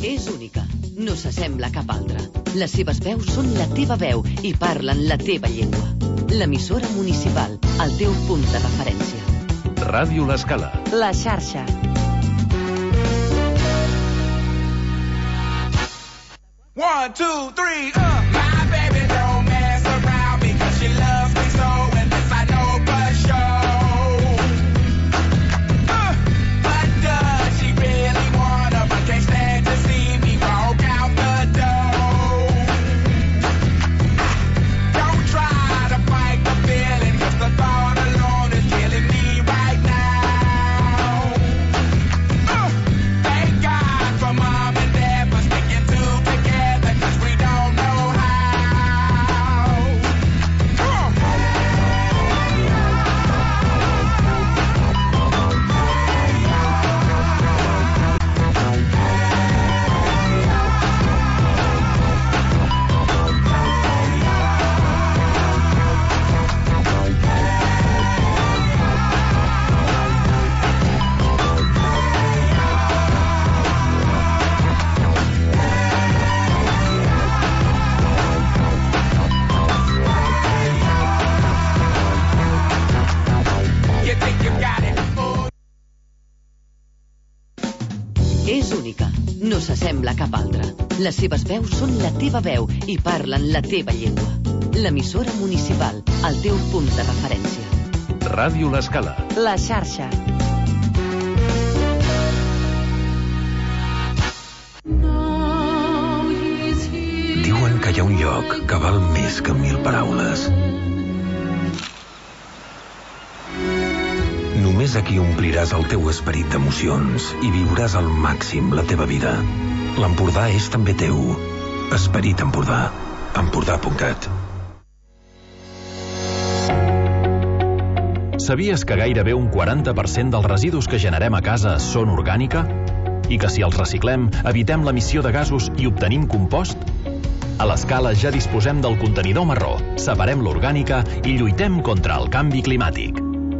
És única, no s'assembla a cap altra. Les seves veus són la teva veu i parlen la teva llengua. L'emissora municipal, el teu punt de referència. Ràdio L'Escala. La xarxa. One, two, three, My baby don't mess around because she loves me so, and this I know for sure. But does she really wanna, but can't stand to see me walk out the door. Don't try to fight the feeling, cause the thought alone is killing me right now. Thank God for mom and dad for sticking together, cause we don't know how. You think you got it? És única, no s'assembla a cap altra. Les seves veus són la teva veu i parlen la teva llengua. L'emissora municipal, el teu punt de referència. Ràdio L'Escala. La xarxa. Diuen que hi ha un lloc que val més que 1000 paraules. Només aquí ompliràs el teu esperit d'emocions i viuràs al màxim la teva vida. L'Empordà és també teu. Esperit Empordà. Empordà.cat. Sabies que gairebé un 40% dels residus que generem a casa són orgànica? I que si els reciclem, evitem l'emissió de gasos i obtenim compost? A l'Escala ja disposem del contenidor marró, separem l'orgànica i lluitem contra el canvi climàtic.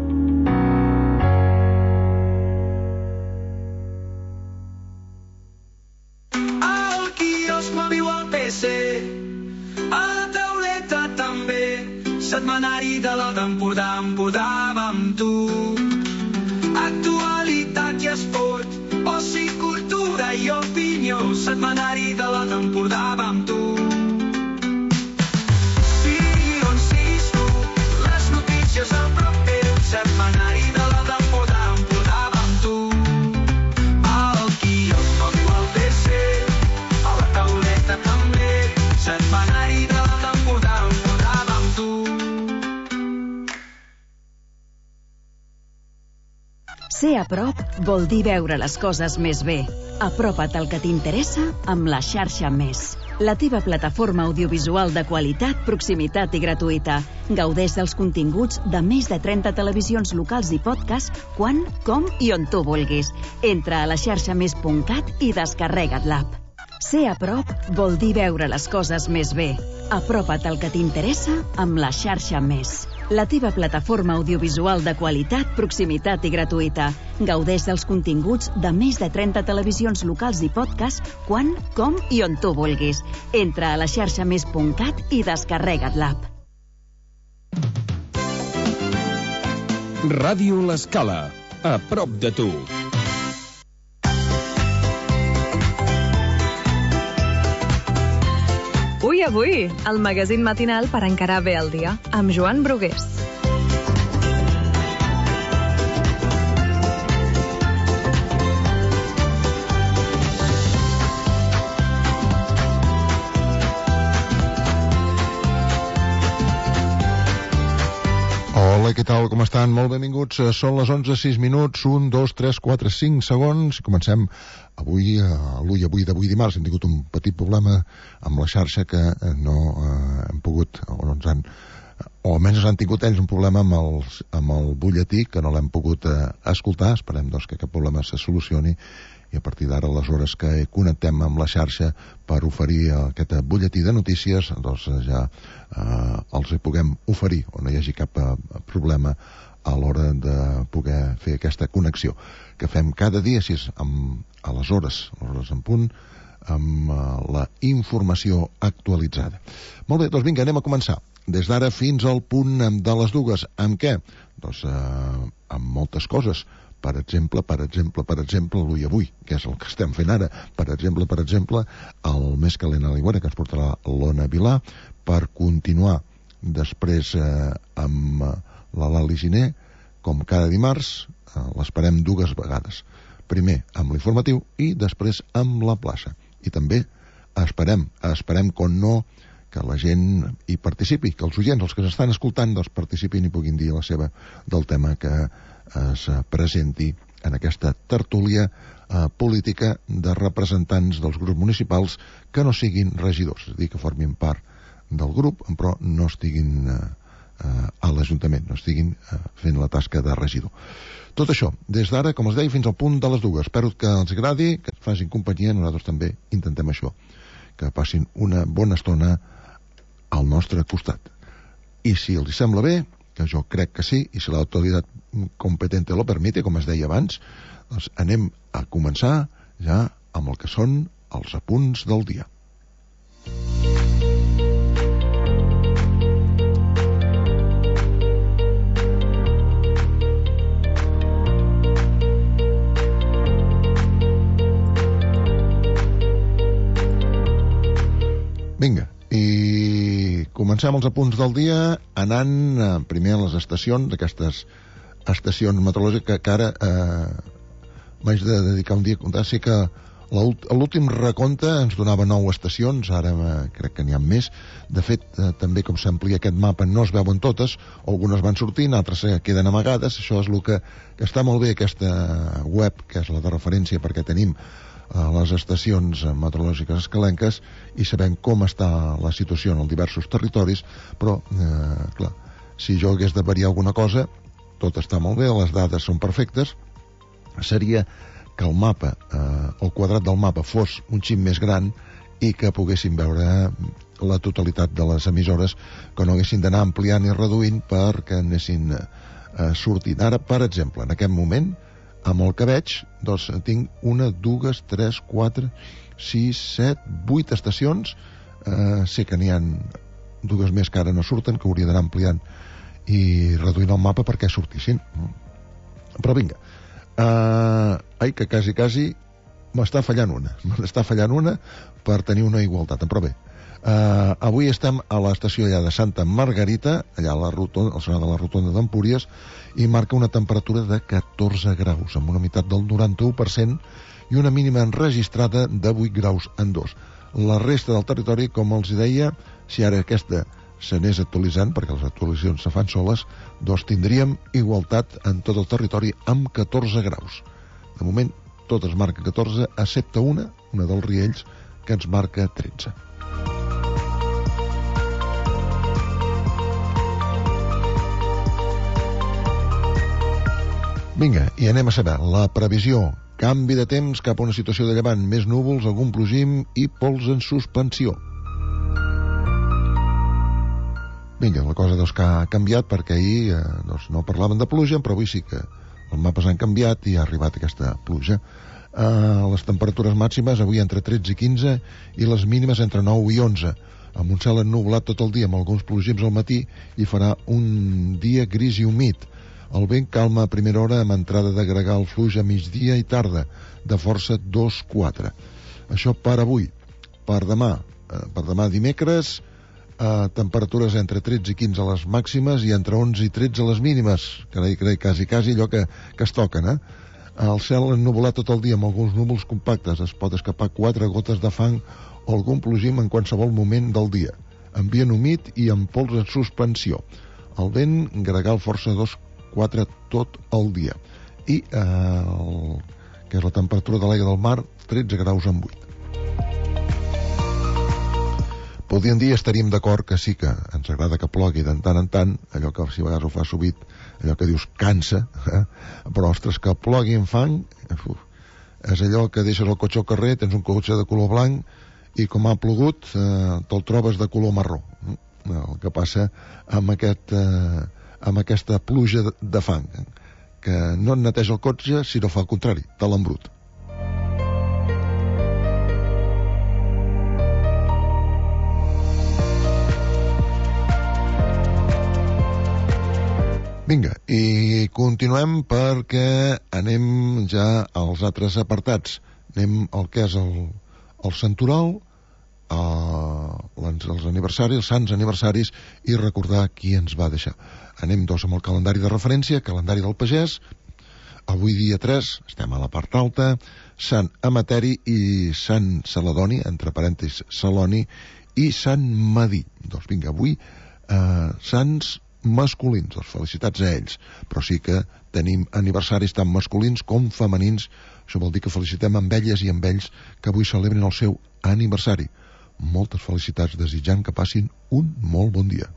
Al quiosc m'enviu el PC, a la tauleta també. Setmanari de la d'Empordà, Empordà amb tu. Actualitat i esport, oci, cultura i opinió. Setmanari de la d'Empordà amb tu. Sigui on siguis tu, les notícies a prop teu. Setmanari de la d'Empordà, Empordà amb tu. Al quiosc m'enviu el PC, a la tauleta també. Setmanari de la d'Empordà, Empordà amb tu. Ser a prop vol dir veure les coses més bé. Apropa't al que t'interessa amb la xarxa Més. La teva plataforma audiovisual de qualitat, proximitat i gratuïta. Gaudeix dels continguts de més de 30 televisions locals i podcast quan, com i on tu vulguis. Entra a laxarxamés.cat i descarrega't l'app. Ser a prop vol dir veure les coses més bé. Apropa't al que t'interessa amb la xarxa Més. La teva plataforma audiovisual de qualitat, proximitat i gratuïta. Gaudeix dels continguts de més de 30 televisions locals i podcast quan, com i on tu vulguis. Entra a laxarxamés.cat i descarrega't l'app. Ràdio L'Escala, a prop de tu. Avui, el magazín matinal per encarar bé el dia, amb Joan Brugués. Hola, què tal, com estan? Molt benvinguts. Són les 11:06, 1, 2, 3, 4, 5 segons. Comencem avui, avui dimarts. Hem tingut un petit problema amb la xarxa que no hem pogut, o almenys han tingut ells un problema amb el butlletí, que no l'hem pogut escoltar. Esperem doncs, que aquest problema se solucioni i a partir d'ara, les hores que connectem amb la xarxa per oferir aquest butlletí de notícies, doncs ja els hi puguem oferir, o no hi hagi cap problema a l'hora de poder fer aquesta connexió que fem cada dia, així a les hores en punt, amb la informació actualitzada. Molt bé, doncs vinga, anem a començar. Des d'ara fins al punt de les 2. Amb què? Doncs amb moltes coses. Per exemple, l'Ui Avui, que és el que estem fent ara. Per exemple, el Més calent a l'aigüera, que ens portarà l'Ona Vilà, per continuar després amb la Lali Giner, com cada dimarts, l'esperem 2 vegades. Primer amb l'informatiu i després amb la plaça. I també esperem com no, que la gent hi participi, que els oients, els que s'estan escoltant, doncs participin i puguin dir la seva del tema que es presenti en aquesta tertúlia política de representants dels grups municipals que no siguin regidors, és a dir, que formin part del grup, però no estiguin a l'Ajuntament, no estiguin fent la tasca de regidor. Tot això, des d'ara, com els deia, fins al punt de les 2. Espero que els agradi, que facin companyia, nosaltres també intentem això, que passin una bona estona al nostre costat. I si els sembla bé, que jo crec que sí, i si l'autoritat competente lo permite, com es deia abans, doncs anem a començar ja amb el que són els apunts del dia. Vinga, i comencem els apunts del dia anant primer a les estacions, aquestes estacions meteorològiques que ara m'haig de dedicar un dia a comptar. Sí que l'últim recompte ens donava 9 estacions, ara crec que n'hi ha més. De fet, també com s'amplia aquest mapa no es veuen totes, algunes van sortint, altres queden amagades. Això és el que està molt bé, aquesta web, que és la de referència, perquè tenim les estacions meteorològiques escalenques i sabem com està la situació en els diversos territoris, però clar, si jo hagués de variar alguna cosa, tot està molt bé, les dades són perfectes, seria que el mapa, el quadrat del mapa fos un xic més gran i que poguéssim veure la totalitat de les emissores, que no haguessin d'anar ampliant i reduint perquè anessin sortint. Ara, per exemple, en aquest moment, amb el que veig, doncs tinc 1, 2, 3, 4, 6, 7, 8 estacions. Sé que n'hi ha 2 més que ara no surten, que hauria d'anar ampliant i reduint el mapa perquè sortissin. Però vinga, que quasi m'està fallant una per tenir una igualtat, però bé. Avui estem a l'estació allà de Santa Margarita, allà a la rotonda, al sonar de la rotonda d'Empúries, i marca una temperatura de 14 graus, amb una humitat del 91% i una mínima enregistrada de 8 graus en 2. La resta del territori, com els deia, si ara aquesta s'anés actualitzant, perquè les actualitzacions se fan soles, doncs tindríem igualtat en tot el territori amb 14 graus. De moment, totes marquen 14, excepte una dels Riells, que ens marca 13. Vinga, i anem a saber la previsió. Canvi de temps cap a una situació de llevant, més núvols, algun plogim i pols en suspensió. Vinga, la cosa doncs que ha canviat, perquè ahir doncs, no parlaven de pluja, però avui sí que els mapes han canviat i ha arribat aquesta pluja. Les temperatures màximes avui entre 13 i 15 i les mínimes entre 9 i 11, amb un cel ennublat tot el dia, amb alguns plogims al matí, i farà un dia gris i humit. El vent calma a primera hora amb entrada de gregal fluix a migdia i tarda, de força 2-4. Això per avui. Per demà dimecres, temperatures entre 13 i 15 a les màximes i entre 11 i 13 a les mínimes. Carai, quasi allò que es toquen, El cel ennuvolat tot el dia amb alguns núvols compactes. Es pot escapar 4 gotes de fang o algun plogim en qualsevol moment del dia. Ambient humit i amb pols en suspensió. El vent gregal força 2-4 tot el dia. I que és la temperatura de l'aigua del mar, 13 graus en 8. Podríem dir, estaríem d'acord que sí que ens agrada que plogui de tant en tant, allò que si a vegades ho fa sovint, allò que dius cansa, però ostres, que plogui en fang, és allò que deixes el cotxe al carrer, tens un cotxe de color blanc i com ha plogut te'l trobes de color marró. El que passa amb aquesta pluja de fang, que no et neteja el cotxe, sinó fa el contrari, te l'embrut. Vinga, i continuem perquè anem ja als altres apartats. Anem al que és el santoral, els aniversaris, els sants aniversaris, i recordar qui ens va deixar. Anem amb el calendari de referència, calendari del pagès. Avui dia 3, estem a la part alta, Sant Emeteri i Sant Celedoni, entre parèntesis Celoni, i Sant Madí. Doncs vinga, avui sants masculins, doncs felicitats a ells, però sí que tenim aniversaris tant masculins com femenins. Això vol dir que felicitem amb elles i amb ells que avui celebren el seu aniversari. Moltes felicitats, desitjant que passin un molt bon dia.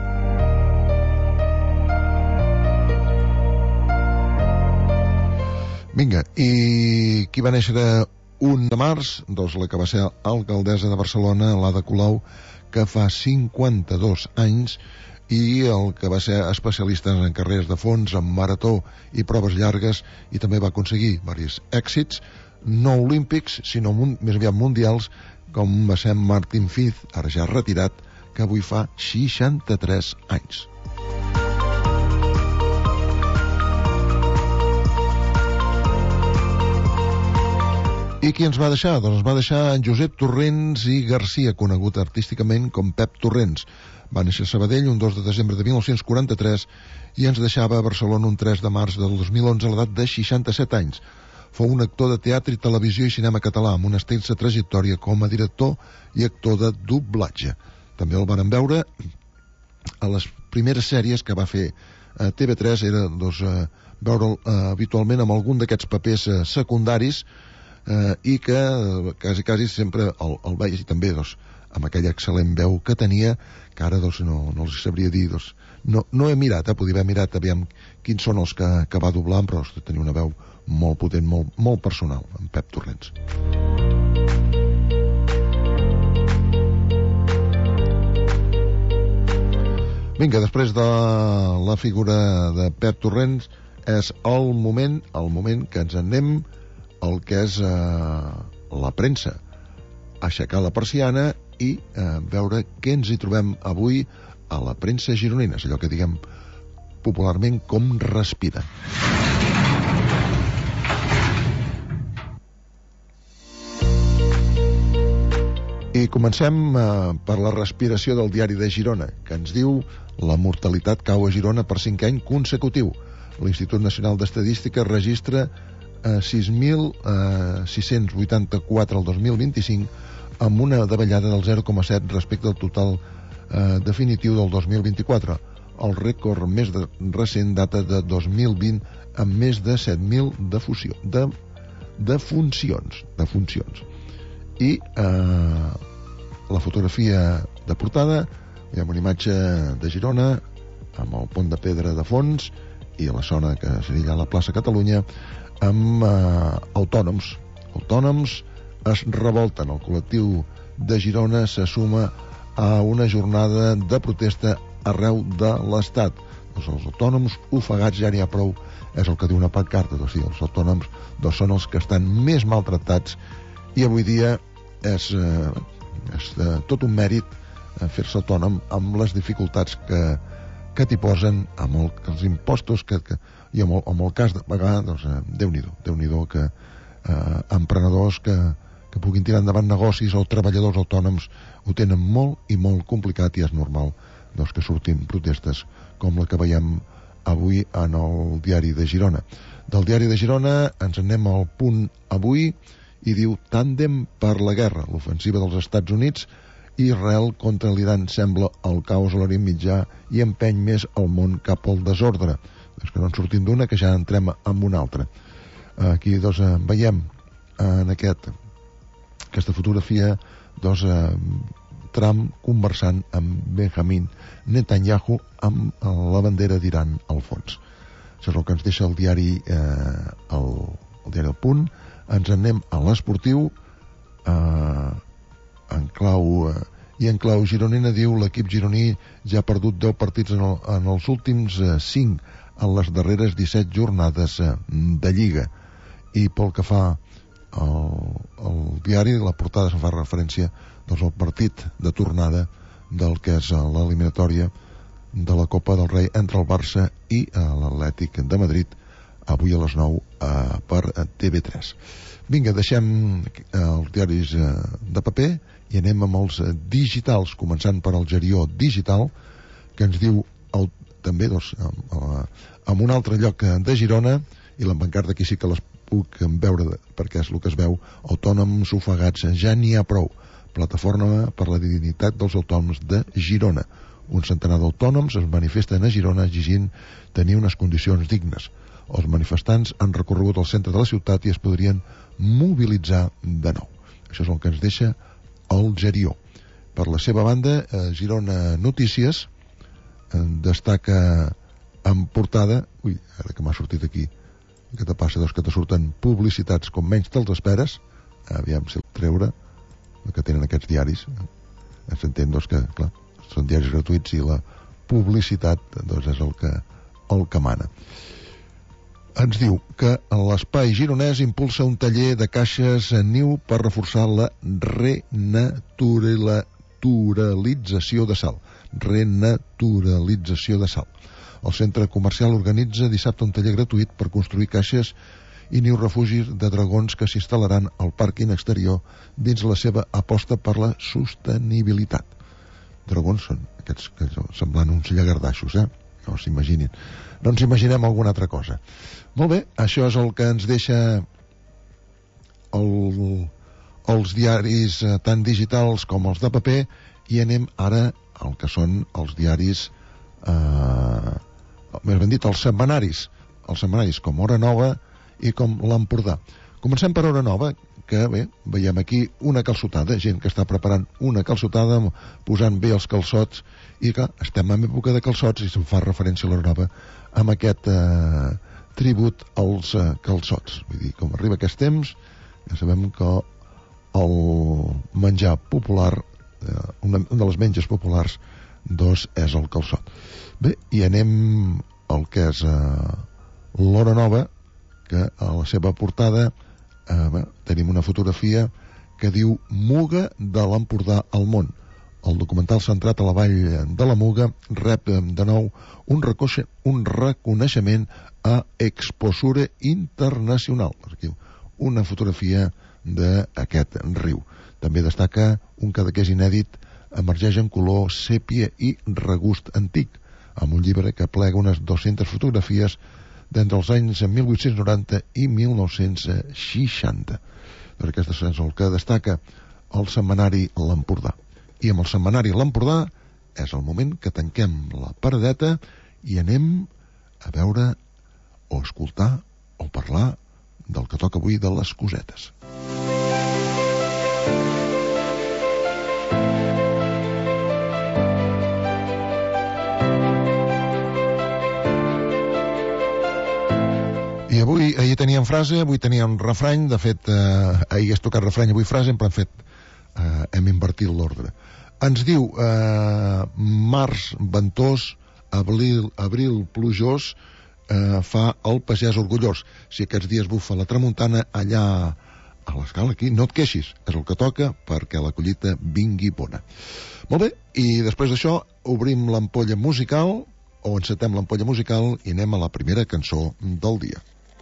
Vinga, i qui va néixer 1 de març? Doncs la que va ser alcaldessa de Barcelona, l'Ada Colau, que fa 52 anys, i el que va ser especialista en carreres de fons, en marató i proves llargues, i també va aconseguir diversos èxits, no olímpics, sinó més aviat mundials, com va ser Martin Fiz, ara ja retirat, que avui fa 63 anys. I qui ens va deixar? Doncs ens va deixar en Josep Torrents i Garcia, conegut artísticament com Pep Torrents. Va néixer a Sabadell un 2 de desembre de 1943 i ens deixava a Barcelona un 3 de març del 2011 a l'edat de 67 anys. Fou un actor de teatre i televisió i cinema català amb una extensa trajectòria com a director i actor de doblatge. També el van veure a les primeres sèries que va fer a TV3, era veure'l habitualment amb algun d'aquests papers secundaris, i que quasi sempre el veia, i també amb aquella excel·lent veu que tenia, que ara no els sabria dir, no he mirat, podria haver mirat aviam quins són els que va doblar, però tenia una veu molt potent, molt personal, en Pep Torrents. Vinga, després de la figura de Pep Torrents és el moment que ens anem el que és la premsa, aixecar la persiana i veure què ens hi trobem avui a la premsa gironina, és allò que diguem popularment com respira. I comencem per la respiració del Diari de Girona, que ens diu: la mortalitat cau a Girona per 5 any consecutiu. L'Institut Nacional d'Estadística registra 6.684 el 2025, amb una davallada del 0,7 respecte al total definitiu del 2024. El rècord més recent data de 2020, amb més de 7.000 defuncions. I la fotografia de portada, hi ha una imatge de Girona amb el pont de pedra de fons i a la zona que seria la plaça Catalunya, amb autònoms es revolten. El col·lectiu de Girona se suma a una jornada de protesta arreu de l'Estat. Els autònoms ofegats, ja n'hi ha prou, és el que diu una pancarta. Els autònoms són els que estan més maltractats, i avui dia és tot un mèrit fer-se autònom amb les dificultats que t'hi posen, amb els impostos i amb el cas de pagar. Déu-n'hi-do que emprenedors que puguin tirar endavant negocis o treballadors autònoms ho tenen molt i molt complicat, i és normal que surtin protestes com la que veiem avui en el Diari de Girona. Del Diari de Girona ens anem al Punt avui, i diu: tàndem per la guerra, l'ofensiva dels Estats Units i Israel contra l'Iran sembla el caos a l'Orient Mitjà i empeny més el món cap al desordre. Que no en sortim d'una, que ja entrem en una altra. Aquí veiem en aquesta fotografia Trump conversant amb Benjamin Netanyahu amb la bandera d'Iran al fons. Això és el que ens deixa el diari el diari El Punt. Ens anem a l'esportiu, en clau gironina. Diu: l'equip gironí ja ha perdut 10 partits en els últims 5 en les darreres 17 jornades de Lliga. I pel que fa al diari, la portada se'n fa referència al partit de tornada del que és l'eliminatòria de la Copa del Rei entre el Barça i l'Atlètic de Madrid, avui a les 9 per TV3. Vinga, deixem els diaris de paper i anem amb els digitals, començant per el Gerió Digital, que ens diu també en un altre lloc de Girona, i l'embancarta aquí sí que les puc veure perquè és el que es veu: autònoms ofegats, ja n'hi ha prou. Plataforma per la dignitat dels autònoms de Girona. Un centenar d'autònoms es manifesten a Girona exigint tenir unes condicions dignes. Els manifestants han recorregut al centre de la ciutat i es podrien mobilitzar de nou. Això és el que ens deixa el Gerió. Per la seva banda, Girona Notícies destaca en portada, ara que m'ha sortit aquí, què te passa? Que te surten publicitats com menys te'ls esperes, aviam si el treure, el que tenen aquests diaris, s'entén que, clar, són diaris gratuïts i la publicitat és el que mana. Ens diu que l'Espai Gironès impulsa un taller de caixes niu per reforçar la renaturalització de sal. Renaturalització de sal. El centre comercial organitza dissabte un taller gratuït per construir caixes i nius refugis de dragons que s'instal·laran al pàrquing exterior dins la seva aposta per la sostenibilitat. Dragons són aquests que semblant uns llagardaixos, no s'imaginin. No ens imaginem alguna altra cosa. Molt bé, això és el que ens deixa els diaris tant digitals com els de paper, i anem ara al que són els diaris, més ben dit, els setmanaris com Hora Nova i com l'Empordà. Comencem per Hora Nova, que bé, veiem aquí una calçotada, gent que està preparant una calçotada, posant bé els calçots, i que estem en època de calçots i se'n fa referència a l'Hora Nova amb aquest tribut als calçots. Vull dir, com arriba aquest temps, ja sabem que el menjar popular, un dels menjars populars, és el calçot. Bé, i anem al que és l'Hora Nova, que a la seva portada tenim una fotografia que diu Muga de l'Empordà al món. El documental centrat a la vall de la Muga rep de nou un reconeixement a Exposure Internacional. Aquí, una fotografia d'aquest riu. També destaca un cadaqués inèdit, emergeix en color sèpia i regust antic, amb un llibre que plega unes 200 fotografies d'entre els anys 1890 i 1960. Doncs aquest és el que destaca el setmanari L'Empordà. I amb el setmanari L'Empordà és el moment que tanquem la paradeta i anem a veure o escoltar o parlar del que toca avui de les cosetes. I ahir teníem frase, avui teníem refrany. De fet, ahir has tocat refrany, avui frase, hem invertit l'ordre. Ens diu març ventós, abril plujós, fa el pagès orgullós. Si aquests dies bufa la tramuntana, allà a l'escala aquí, no et queixis, és el que toca perquè la collita vingui bona. Molt bé, i després d'això obrim l'ampolla musical, o encetem l'ampolla musical, i anem a la primera cançó del dia.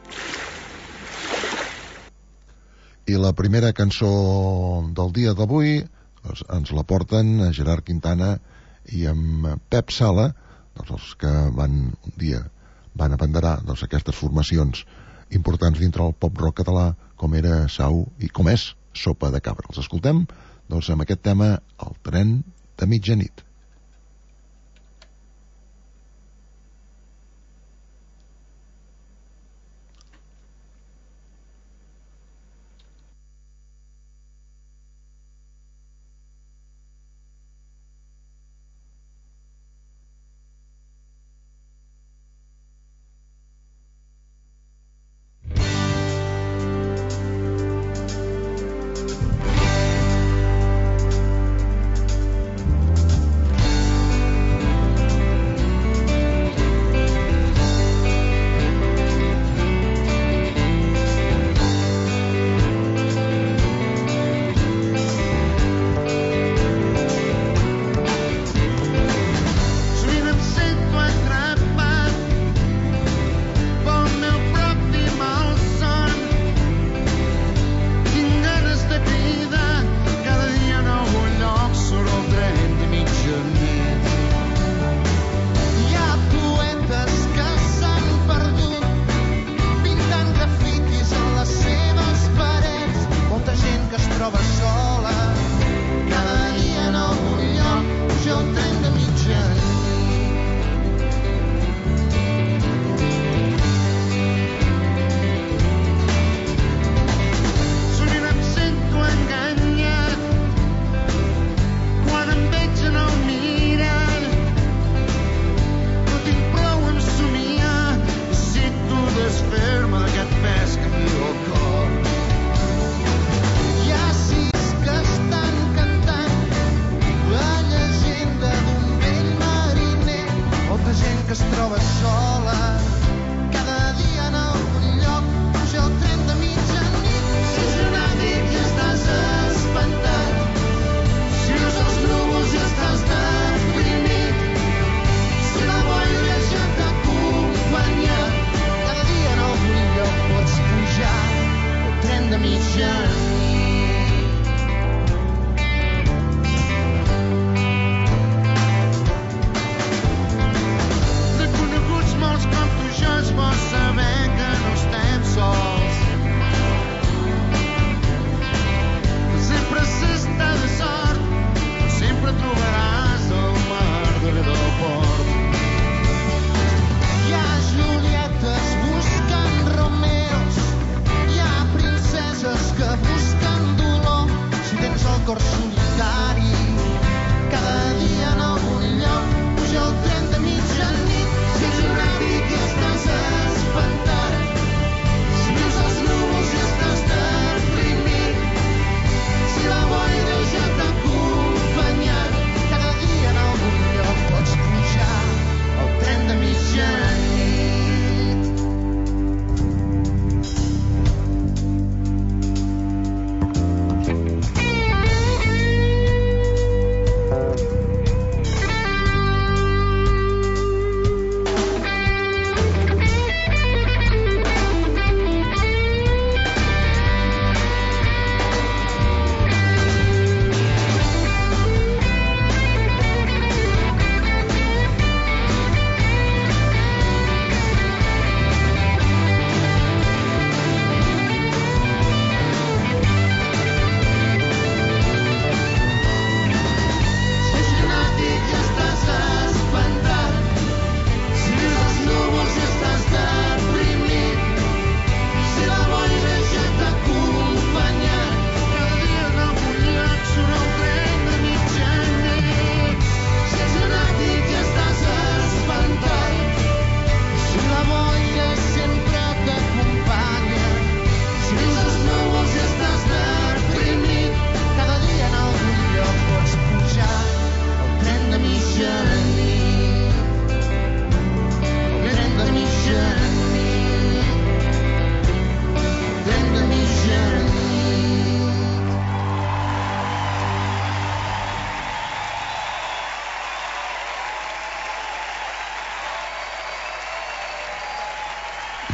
I la primera cançó del dia d'avui ens la porten Gerard Quintana i amb Pep Sala, els que un dia van abanderar aquestes formacions importants dintre del pop-rock català, com era Sau i com és Sopa de Cabra. Els escoltem amb aquest tema, El tren de mitjanit.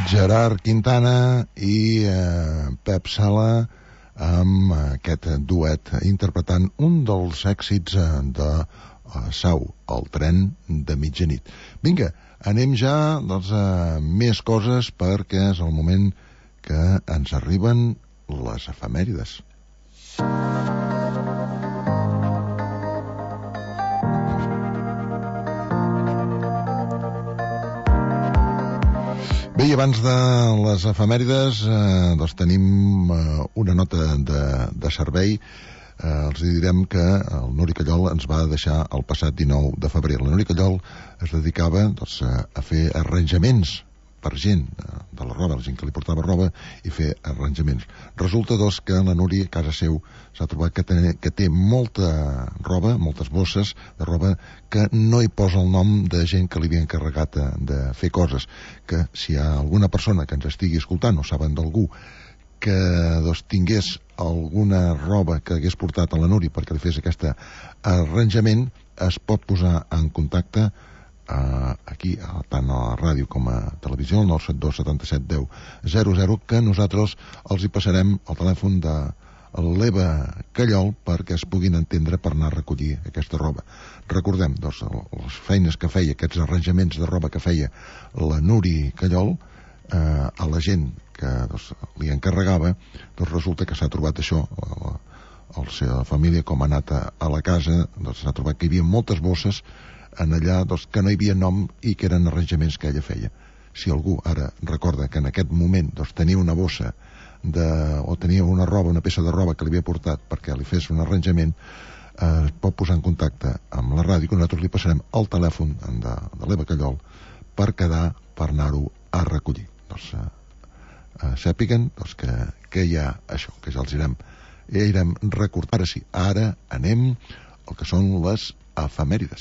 Gerard Quintana i Pep Sala amb aquest duet interpretant un dels èxits de Sau, el tren de mitjanit. Vinga, anem ja més coses perquè és el moment que ens arriben les efemèrides. Bé, i abans de les efemèrides tenim una nota de servei. Els direm que el Nuri Callol ens va deixar el passat 19 de febrer. La Nuri Callol es dedicava a fer arranjaments per gent de la roba, la gent que li portava roba, i fer arranjaments. Resulta, que la Nuri a casa seu s'ha trobat que té molta roba, moltes bosses de roba, que no hi posa el nom de gent que li havia encarregat de fer coses. Que si hi ha alguna persona que ens estigui escoltant o saben d'algú que tingués alguna roba que hagués portat a la Nuri perquè li fes aquest arranjament, es pot posar en contacte aquí, tant a la ràdio com a televisió, el 972 77 10 00, que nosaltres els hi passarem el telèfon de l'Eva Callol perquè es puguin entendre per anar a recollir aquesta roba. Recordem, les feines que feia, aquests arranjaments de roba que feia la Nuri Callol a la gent que li encarregava, resulta que s'ha trobat això, la seva família, com ha anat a la casa, s'ha trobat que hi havia moltes bosses en allà que no hi havia nom i que eren arranjaments que ella feia. Si algú ara recorda que en aquest moment tenia una bossa o tenia una roba, una peça de roba que li havia portat perquè li fes un arranjament, es pot posar en contacte amb la ràdio, que nosaltres li passarem el telèfon de l'Eva Callol per quedar, per anar-ho a recollir. Sàpiguen que hi ha això, que ja els irem recordant. Ara sí, ara anem al que són les efemèrides.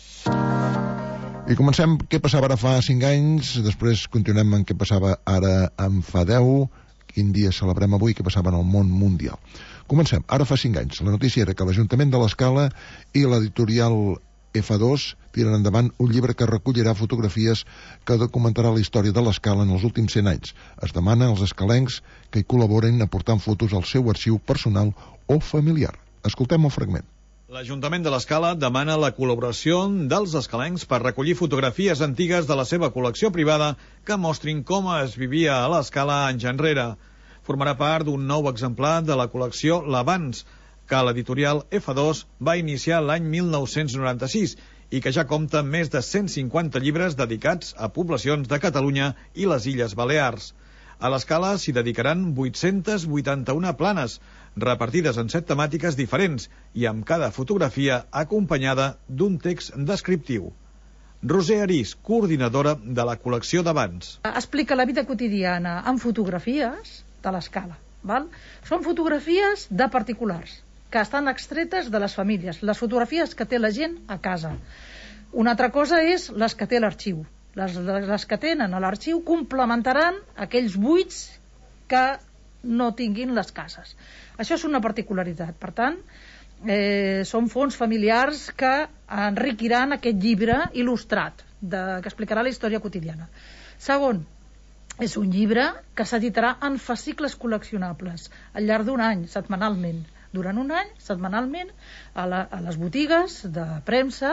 I comencem què passava ara fa 5 anys, després continuem amb què passava ara en fa 10, quin dia celebrem avui, què passava en el món mundial. Comencem, ara fa 5 anys. La notícia era que l'Ajuntament de l'Escala i l'editorial F2 tiren endavant un llibre que recollirà fotografies que documentarà la història de l'Escala en els últims 100 anys. Es demana als escalencs que hi col·laboren aportant fotos al seu arxiu personal o familiar. Escoltem el fragment. L'Ajuntament de l'Escala demana la col·laboració dels escalencs per recollir fotografies antigues de la seva col·lecció privada que mostrin com es vivia a l'Escala anys enrere. Formarà part d'un nou exemplar de la col·lecció L'Abans, que l'editorial F2 va iniciar l'any 1996 i que ja compta amb més de 150 llibres dedicats a poblacions de Catalunya i les Illes Balears. A l'Escala s'hi dedicaran 881 planes, repartides en 7 temàtiques diferents i amb cada fotografia acompanyada d'un text descriptiu. Roser Arís, coordinadora de la col·lecció d'Abans. Explica la vida quotidiana amb fotografies de l'Escala. Són fotografies de particulars que estan extretes de les famílies, les fotografies que té la gent a casa. Una altra cosa és les que té l'arxiu. Les que tenen a l'arxiu complementaran aquells buits que no tinguin les cases. Això és una particularitat. Per tant, són fons familiars que enriquiran aquest llibre il·lustrat que explicarà la història quotidiana. Segon, és un llibre que s'editarà en fascicles col·leccionables al llarg d'un any, setmanalment. Durant un any, setmanalment, a les botigues de premsa,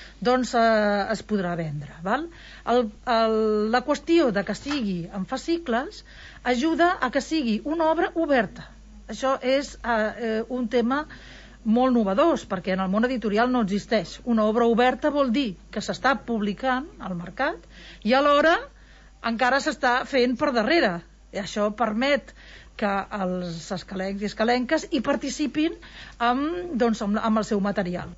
es podrà vendre. La qüestió de que sigui en fascicles ajuda a que sigui una obra oberta. Això és un tema molt novedós, perquè en el món editorial no existeix. Una obra oberta vol dir que s'està publicant al mercat i alhora encara s'està fent per darrere. I això permet que els escalencs i escalenques hi participin amb el seu material.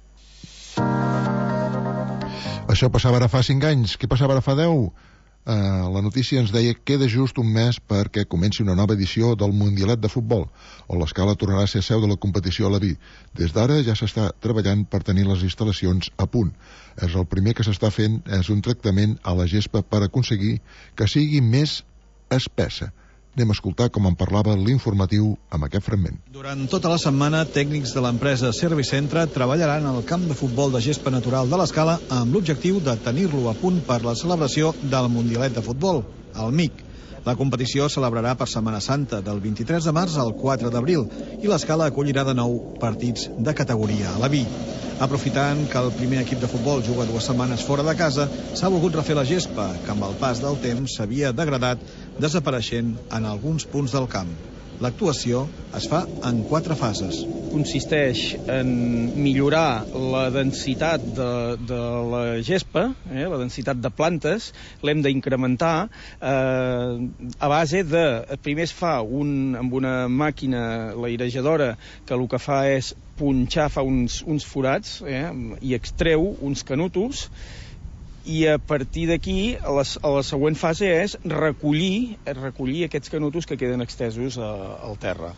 Això passava ara fa 5 anys. Què passava ara fa 10? La notícia ens deia que queda just un mes perquè comenci una nova edició del Mundialet de Futbol, on l'Escala tornarà a ser seu de la competició a l'Aví. Des d'ara ja s'està treballant per tenir les instal·lacions a punt. El primer que s'està fent és un tractament a la gespa per aconseguir que sigui més espessa. Anem a escoltar com en parlava l'informatiu amb aquest fragment. Durant tota la setmana, tècnics de l'empresa Servicentre treballaran al camp de futbol de gespa natural de l'Escala amb l'objectiu de tenir-lo a punt per la celebració del Mundialet de Futbol, el MIC. La competició celebrarà per Setmana Santa, del 23 de març al 4 d'abril, i l'escala acollirà de nou partits de categoria a la B. Aprofitant que el primer equip de futbol juga 2 setmanes fora de casa, s'ha volgut refer la gespa, que amb el pas del temps s'havia degradat, desapareixent en alguns punts del camp. L'actuació es fa en 4 fases. Consisteix en millorar la densitat de la gespa, la densitat de plantes, l'hem d'incrementar a base de... Primer es fa amb una màquina, l'airejadora, que el que fa és punxar, fa uns forats i extreu uns canutos, i a partir d'aquí la següent fase és recollir aquests canutos que queden extesos al terra.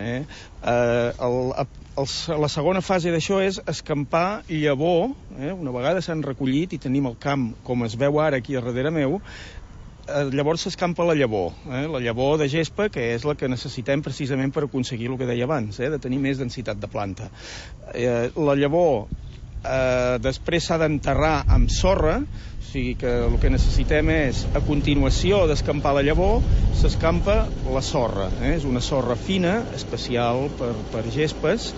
La segona fase d'això és escampar llavor. Una vegada s'han recollit i tenim el camp com es veu ara aquí a darrere meu, llavors s'escampa la llavor de gespa, que és la que necessitem precisament per aconseguir el que deia abans, de tenir més densitat de planta. La llavor després s'ha d'enterrar amb sorra, o sigui que el que necessitem és, a continuació d'escampar la llavor, s'escampa la sorra. És una sorra fina, especial per gespes.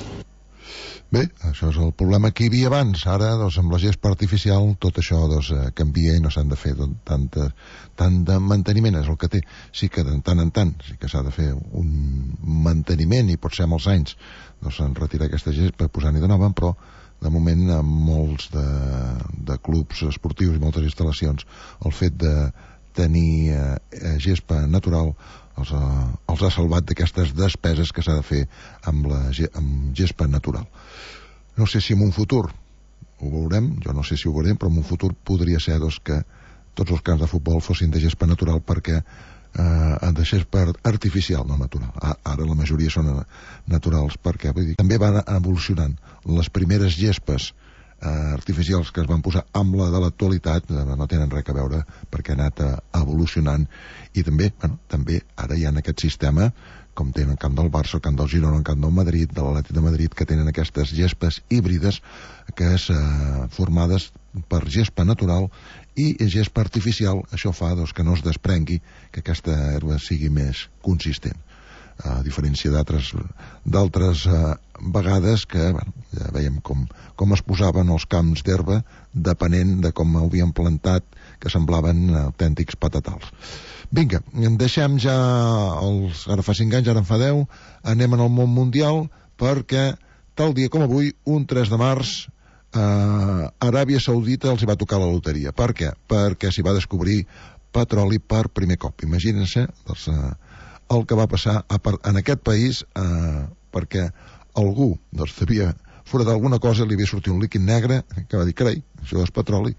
Bé, això és el problema que hi havia abans. Ara, amb la gespa artificial, tot això canvia i no s'han de fer tant de manteniment, és el que té. Sí que de tant en tant sí que s'ha de fer un manteniment i potser amb els anys retirar aquesta gespa, posant-hi de nova, però de moment en molts de clubs esportius i moltes instal·lacions el fet de tenir gespa natural els ha salvat d'aquestes despeses que s'ha de fer amb gespa natural. No sé si en un futur ho veurem, jo no sé si ho veurem, però en un futur podria ser que tots els camps de futbol fossin de gespa natural, perquè de gespa artificial, no natural. Ara la majoria són naturals, perquè també van evolucionant. Les primeres gespes artificials que es van posar amb la de l'actualitat no tenen res a veure, perquè ha anat evolucionant, i també ara hi ha aquest sistema, com tenen el camp del Barça, el camp del Girona, el camp del Madrid, de l'Atlètic de Madrid, que tenen aquestes gespes híbrides formades per gespa natural i gespa artificial. Això fa que no es desprengui, que aquesta herba sigui més consistent, a diferència d'altres vegades que ja veiem com es posaven els camps d'herba depenent de com havien plantat, que semblaven autèntics patatals. Vinga, deixem ja ara fa 5 anys, ara en fa 10, anem en el món mundial, perquè tal dia com avui, un 3 de març, Aràbia Saudita els hi va tocar la loteria. Per què? Perquè s'hi va descobrir petroli per primer cop. Imaginen-se el que va passar en aquest país, perquè algú sabia fora d'alguna cosa, li havia sortit un líquid negre que va dir, carai, això és petroli,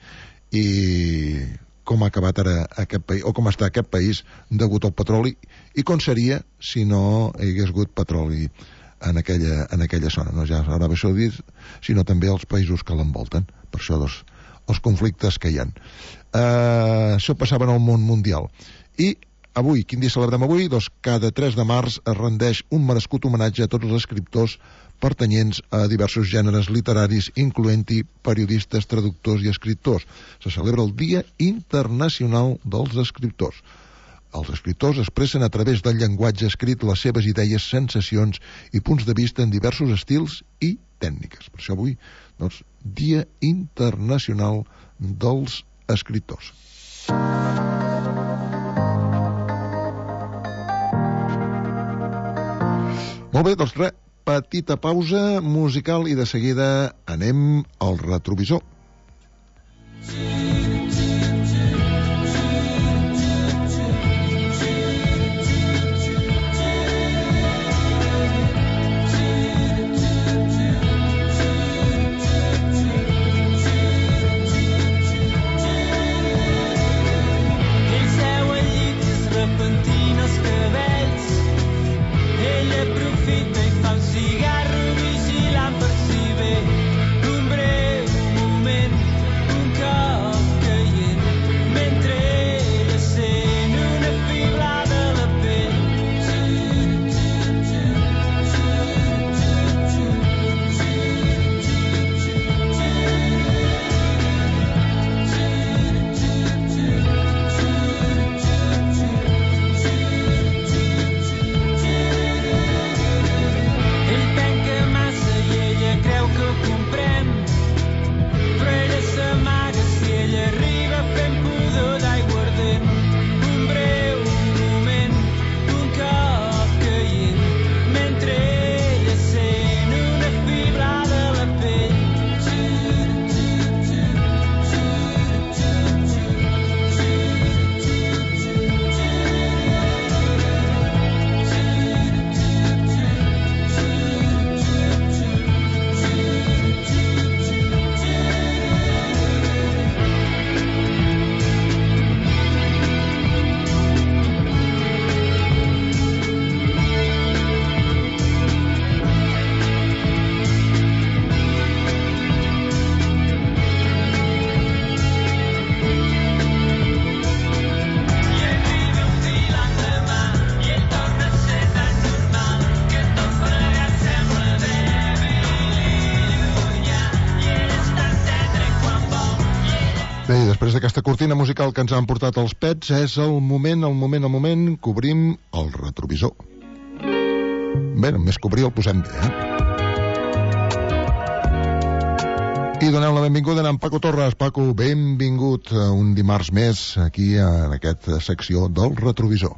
i com ha acabat ara aquest país, o com està aquest país degut al petroli, i com seria si no hi hagués hagut petroli en aquella zona, no ja Aràbia Saudita, sinó també els països que l'envolten. Per això els conflictes que hi ha. Això passava en el món mundial. I avui, quin dia celebrem avui? Cada 3 de març es rendeix un merescut homenatge a tots els escriptors pertanyents a diversos gèneres literaris, incloent-hi periodistes, traductors i escriptors. Se celebra el Dia Internacional dels Escriptors. Els escriptors expressen a través del llenguatge escrit les seves idees, sensacions i punts de vista en diversos estils i tècniques. Per això avui, Dia Internacional dels Escriptors. Molt bé, res, petita pausa musical i de seguida anem al retrovisor. després d'aquesta cortina musical que ens han portat els Pets, és el moment, cobrim el retrovisor. Bé, només cobrir el posem bé, I donem la benvinguda a en Paco Torres. Paco, benvingut un dimarts més aquí en aquesta secció del retrovisor.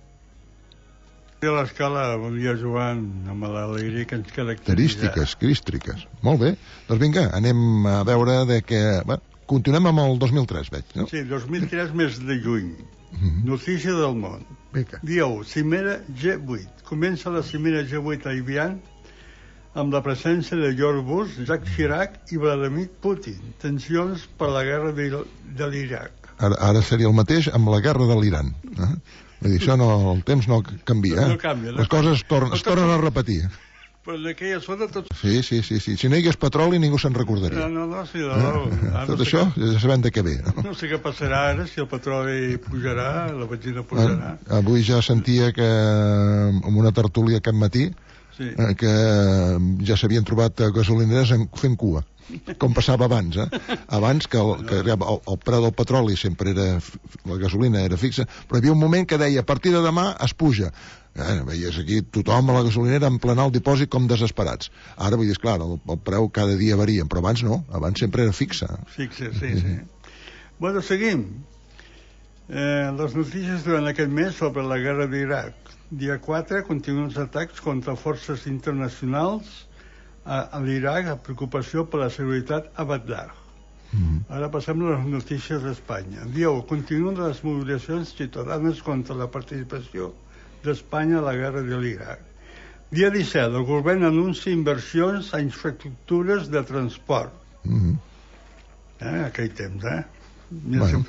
A l'escala, bon dia, Joan, amb l'alegria que ens caracteritza. Crístiques. Molt bé. Doncs vinga, anem a veure de què... Continuem amb el 2003, veig, no? Sí, 2003, mes de juny. Notícia del món. Vinga. Dia 1, cimera G8. Comença la cimera G8 a Evian amb la presència de George Bush, Jacques Chirac i Vladimir Putin. Tensions per la guerra de l'Iraq. Ara seria el mateix amb la guerra de l'Iran. Vull dir, això no, el temps no canvia. No canvia. Les coses es tornen a repetir. Però en aquella zona tot... Sí. Si no hi hagués petroli ningú se'n recordaria. No, sí, no. Tot això ja sabem de què ve. No sé què passarà ara, si el petroli pujarà, la benzina pujarà. Avui ja sentia que en una tertúlia aquest matí que ja s'havien trobat gasolineres fent cua, com passava abans, Abans que el preu del petroli sempre era... La gasolina era fixa, però hi havia un moment que deia a partir de demà es puja. Veies aquí tothom a la gasolinera en plenar el dipòsit com desesperats. Ara, vull dir, clar, el preu cada dia varia, però abans no, abans sempre era fixa. Fixa, sí. Bueno, seguim. Les notícies durant aquest mes sobre la guerra d'Iraq. Dia 4, continuen els atacs contra forces internacionals a l'Iraq, a preocupació per la seguretat a Bagdad. Ara passem a les notícies d'Espanya. Dia 1, continuen les mobilitzacions ciutadanes contra la participació d'Espanya a la guerra de l'Iraq. Dia 17, el govern anuncia inversions a infraestructures de transport. Aquell temps, Bueno.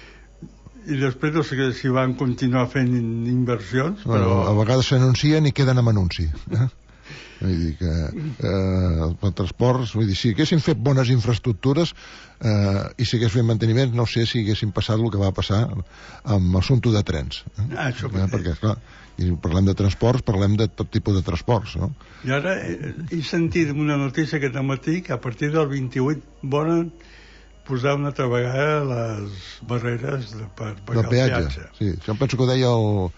I després no sé si van continuar fent inversions, però... A vegades s'anuncien i queden amb anunci. Vull dir que els transports, vull dir, si haguessin fet bones infraestructures i si hagués fet manteniment, no sé si haguessin passat el que va passar amb l'assumpte de trens. Això perquè, clar, i parlem de transports, parlem de tot tipus de transports, no? I ara he sentit una notícia aquest matí que a partir del 28 volen posar una altra vegada les barreres per pagar el peatge. Sí, això em penso que ho deia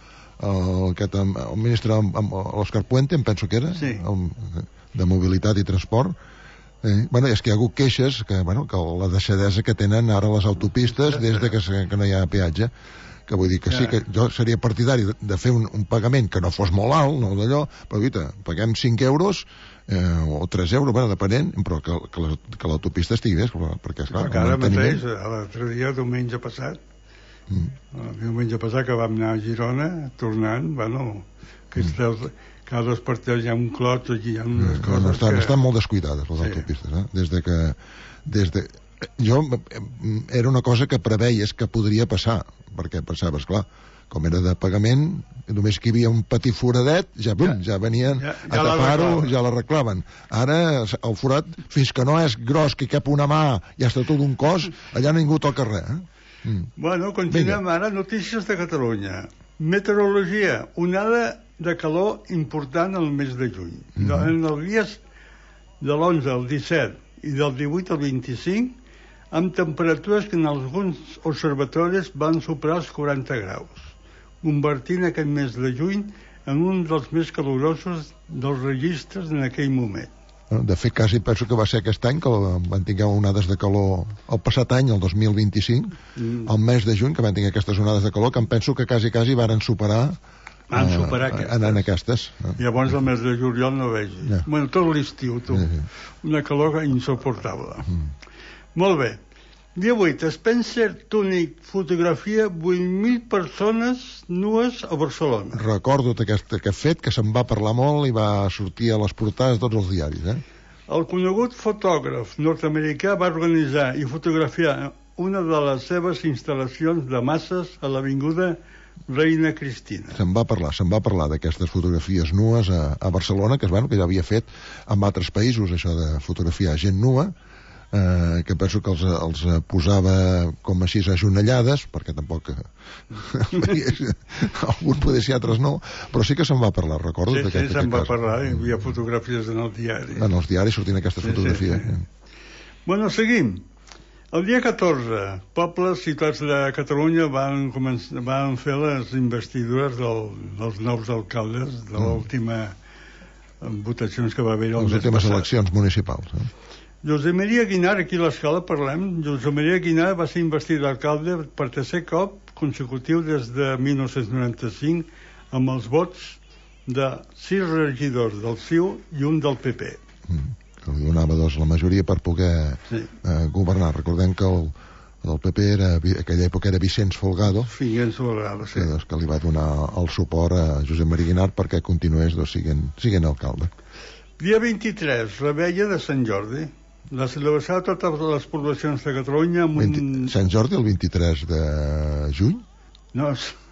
el ministre Òscar Puente, em penso que era, de mobilitat i transport. Bueno, és que hi ha hagut queixes que la deixadesa que tenen ara les autopistes des de que no hi ha peatge, que vull dir que sí, que jo seria partidari de fer un pagament que no fos molt alt, no d'allò, però guita, paguem 5 euros o 3 euros, depenent, però que l'autopista estigui bé, perquè esclar, ara mateix, l'altre dia, diumenge passat que vam anar a Girona, tornant, cada dos per tres hi ha un clot, hi ha unes coses que... Estan molt descuidades, les autopistes, era una cosa que preveies que podria passar, perquè pensaves, clar, com era de pagament, només que hi havia un petit foradet, ja venien a tapar-ho, ja l'arreglaven. Ara el forat, fins que no és gros, que cap una mà i hasta tot un cos, allà ningú toca res. Bueno, continuem ara, notícies de Catalunya. Meteorologia, onada de calor important el mes de juny. En els dies de l'11 al 17 i del 18 al 25, amb temperatures que en alguns observatoris van superar els 40 graus, convertint aquest mes de juny en un dels més calorosos dels registres en aquell moment. De fet, quasi penso que va ser aquest any que van tenir onades de calor, el passat any, el 2025, el mes de juny, que van tenir aquestes onades de calor, que em penso que quasi varen superar aquestes. Llavors el mes de juliol no vegi. Bueno, tot l'estiu, una calor insuportable. Molt bé. Dia 8. Spencer Tunick fotografia 8.000 persones nues a Barcelona. Recordo aquest fet, que se'n va parlar molt i va sortir a les portades de tots els diaris. El conegut fotògraf nord-americà va organitzar i fotografiar una de les seves instal·lacions de masses a l'avinguda Reina Cristina. Se'n va parlar d'aquestes fotografies nues a Barcelona, que ja havia fet en altres països, això de fotografiar gent nua, que penso que els posava com així ajonellades, perquè tampoc alguns poder ser, altres no, però sí que se'n va parlar, recordo. Sí, se'n va parlar, hi havia fotografies en el diari. En els diaris sortien aquestes fotografies. Bueno, seguim. El dia 14, pobles situats de Catalunya van fer les investidures dels nous alcaldes de l'última votacions que va haver les últimes eleccions municipals. Josep Maria Guinar, aquí a l'Escala parlem, Josep Maria Guinar va ser investit d'alcalde per tercer cop consecutiu des de 1995 amb els vots de 6 regidors del CiU i un del PP. Que li donava la majoria per poder governar. Recordem que el PP aquella època era Vicenç Folgado, sí. Que li va donar el suport a Josep Maria Guinar perquè continués siguent alcalde. Dia 23, Revetlla de Sant Jordi. La celebració de totes les poblacions de Catalunya amb Sant Jordi el 23 de juny? No.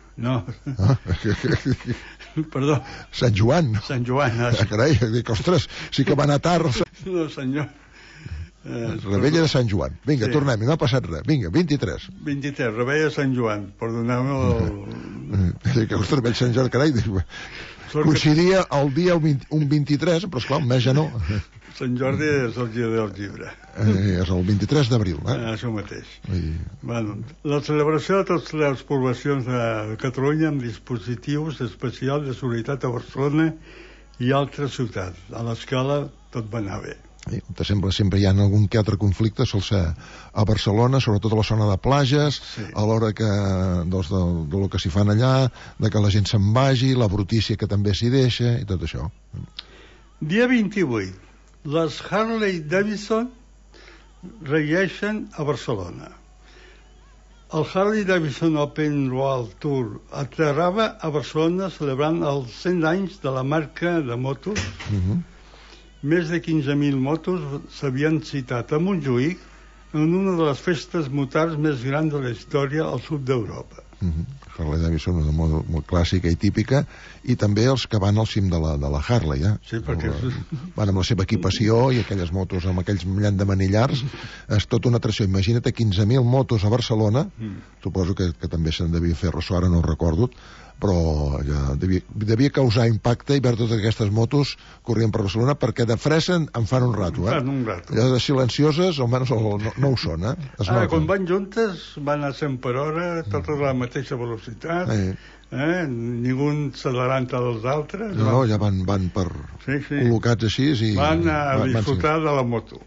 Perdó. Sant Joan. Sant Joan. Carai, dic, ostres, sí que va anar tard. No, senyor. Revetlla de Sant Joan. Vinga, tornem, no ha passat res. Vinga, 23. 23, Revetlla de Sant Joan, per donar-me Dic, ostres, veig Sant Joan, carai. Coincidia el dia un 23, però esclar, un mes ja no. Sant Jordi és el dia del llibre. És el 23 d'abril, Això mateix. Bueno, la celebració de totes les poblacions de Catalunya amb dispositius especials de seguretat a Barcelona i altres ciutats. A l'Escala tot va anar bé. Sempre hi ha algun que altre conflicte, sol ser a Barcelona, sobretot a la zona de platges, a l'hora del que s'hi fan allà, de que la gent se'n vagi, la brutícia que també s'hi deixa, i tot això. Dia 28. Les Harley Davidson reeixen a Barcelona. El Harley Davidson Open World Tour aterrava a Barcelona celebrant els 100 anys de la marca de motos. Més de 15.000 motos s'havien citat a Montjuïc en una de les festes motars més grans de la història al sud d'Europa. Harley Davidson, una moto molt clàssica i típica, i també els que van al cim de la Harley, Sí, perquè... Van amb la seva equipació i aquelles motos amb aquells manillars, és tota una atracció. Imagina't 15.000 motos a Barcelona, suposo que també se'n devia fer ressò, ara no ho recordo, però ja devia causar impacte i veure totes aquestes motos corrient per Barcelona, perquè de fressa en fan un rato, Fan un rato. Ja de silencioses, almenys no ho són, Ara, quan van juntes, van a 100 per hora, totes a la mateixa velocitat, ningú accelerant als altres. No, ja van per col·locats així i... Van a disfrutar de la moto.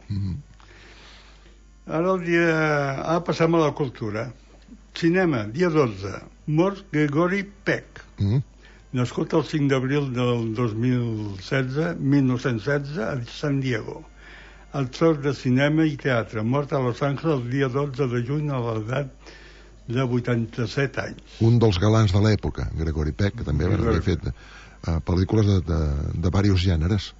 Ara passem a la cultura. Cinema, dia 12. Mort Gregory Peck. Nascut el 5 d'abril del 1916 a San Diego. Actor de cinema i teatre. Mort a Los Angeles el dia 12 de juny a l'edat de 87 anys. Un dels galants de l'època, Gregory Peck, que també havia fet pel·lícules de diversos gèneres.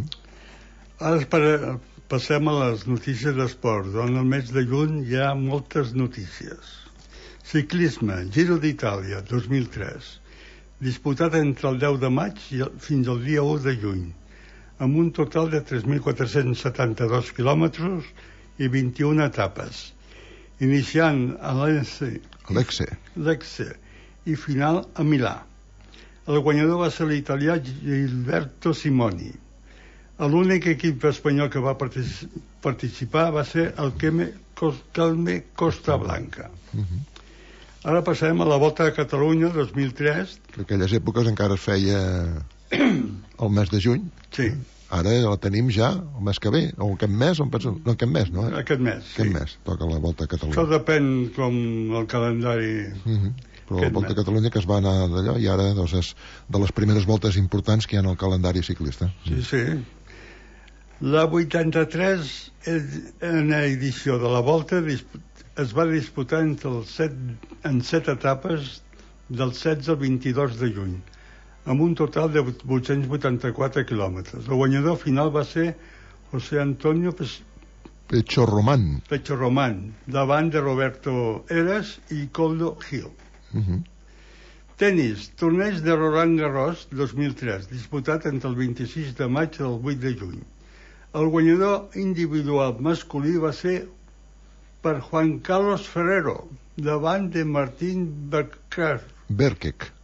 Ara passem a les notícies d'esport. En el mes de juny hi ha moltes notícies. Ciclisme, Giro d'Itàlia, 2003, disputat entre el 10 de maig fins al dia 1 de juny, amb un total de 3.472 quilòmetres i 21 etapes, iniciant a Lecce i final a Milà. El guanyador va ser l'italià Gilberto Simoni. L'únic equip espanyol que va participar va ser el Calme Costa Blanca. Ara passem a la Volta de Catalunya 2003. En aquelles èpoques encara es feia el mes de juny. Sí. Ara la tenim ja el mes que ve, o aquest mes, no, aquest mes, no? Aquest mes, sí. Aquest mes toca la Volta a Catalunya. Això depèn com el calendari... Però la Volta a Catalunya que es va anar d'allò i ara és de les primeres voltes importants que hi ha en el calendari ciclista. Sí. La 83 edició de la Volta es va disputar en 7 etapes del 16 al 22 de juny, amb un total de 884 quilòmetres. El guanyador final va ser José Antonio Pechorromán, davant de Roberto Heras i Coldo Gil. Tenis, torneig de Roland Garros 2003, disputat entre el 26 de maig i el 8 de juny. El guanyador individual masculí va ser per Juan Carlos Ferrero, davant de Martín Berker.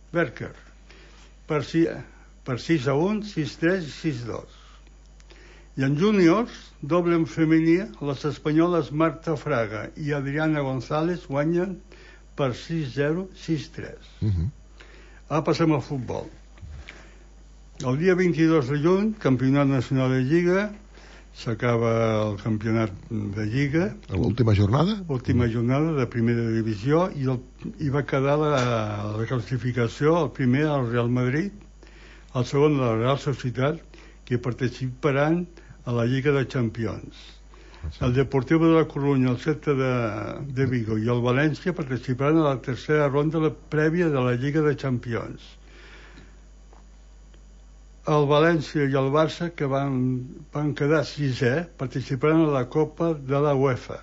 Per 6-1, 6-3 i 6-2. I en júniors, doble en femení, les espanyoles Marta Fraga i Adriana González guanyen per 6-0, 6-3. Ara passem al futbol. El dia 22 de juny, Campionat Nacional de Lliga, s'acaba el campionat de Lliga. L'última jornada? Última jornada de primera divisió, i va quedar la classificació, el primer el Real Madrid, el segon la Real Societat, que participaran a la Lliga de Champions. El Deportiu de la Corunya, el Celta de Vigo i el València participaran a la tercera ronda prèvia de la Lliga de Champions. El València i el Barça, que van quedar sisè, participaran a la Copa de la UEFA.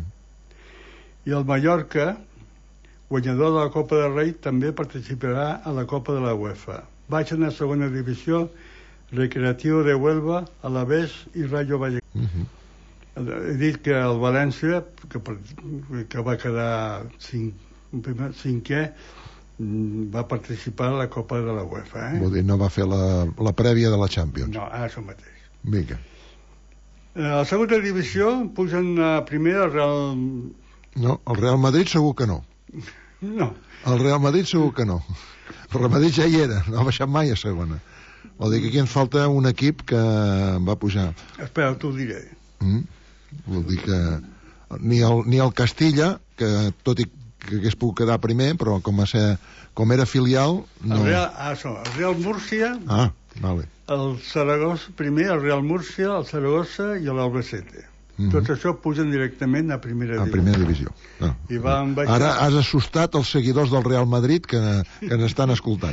I el Mallorca, guanyador de la Copa del Rei, també participarà a la Copa de la UEFA. Baixen a segona divisió Recreativo de Huelva, Alavés i Rayo Vallecano. He dit que el València, que va quedar cinquè, va participar a la Copa de la UEFA. Vull dir, no va fer la prèvia de la Champions. No, això mateix. Vinga. A la segona divisió pugen a primera el Real... No, el Real Madrid segur que no. No. El Real Madrid segur que no. El Real Madrid ja hi era, no ha baixat mai a segona. Vol dir que aquí ens falta un equip que va pujar. Espera, t'ho diré. Vol dir que ni el Castilla, que tot i que hagués pogut quedar primer, però com era filial... No. El Real Múrcia, vale. El Saragossa, primer el Real Múrcia, el Saragossa i l'Albacete. Tot això pugen directament a primera divisió. A primera divisió. I van baixar... Ara has assustat els seguidors del Real Madrid que n'estan escoltant.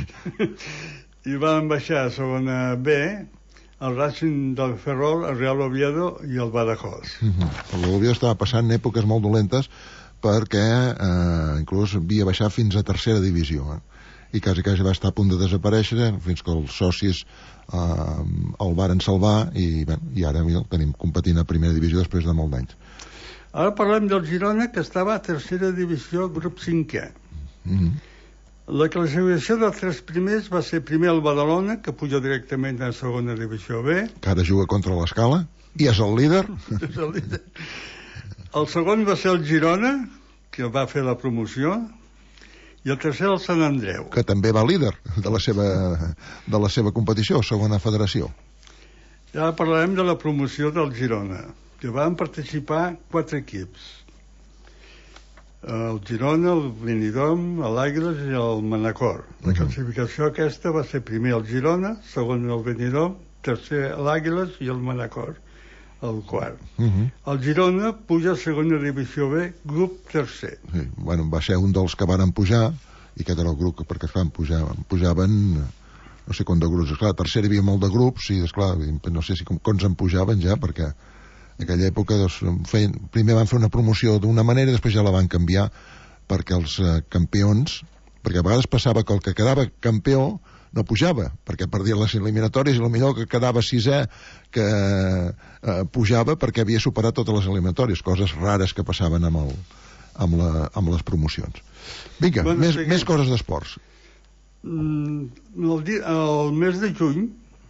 I van baixar a segona B el Racing del Ferrol, el Real Oviedo i el Badajoz. L'Oviedo estava passant èpoques molt dolentes perquè inclús havia baixat fins a tercera divisió, i quasi va estar a punt de desaparèixer fins que els socis el varen salvar i ara el tenim competint a primera divisió després de molt d'anys. Ara parlem del Girona, que estava a tercera divisió, grup 5è. La classificació dels tres primers va ser primer el Badalona, que puja directament a segona divisió B, que ara juga contra l'Escala i és el líder. És el líder. El segon va ser el Girona, que va fer la promoció, i el tercer el Sant Andreu, que també va líder de la seva competició, segona federació. I ara parlarem de la promoció del Girona, que van participar 4 equips: el Girona, el Benidorm, l'Àguiles i el Manacor. La classificació aquesta va ser primer el Girona, segon el Benidorm, tercer l'Àguiles i el Manacor el quart. El Girona puja a segona divisió B, grup tercer. Va ser un dels que varen pujar, i aquest era el grup perquè pujaven no sé quant de grups. Esclar, a tercera hi havia molt de grups i esclar, no sé si quants en pujaven ja, perquè en aquella època primer van fer una promoció d'una manera i després ja la van canviar perquè els campions, perquè a vegades passava que el que quedava campió no pujava, perquè perdia les eliminatòries i potser que quedava sisè que pujava perquè havia superat totes les eliminatòries, coses rares que passaven amb les promocions. Vinga, més coses d'esports. El mes de juny,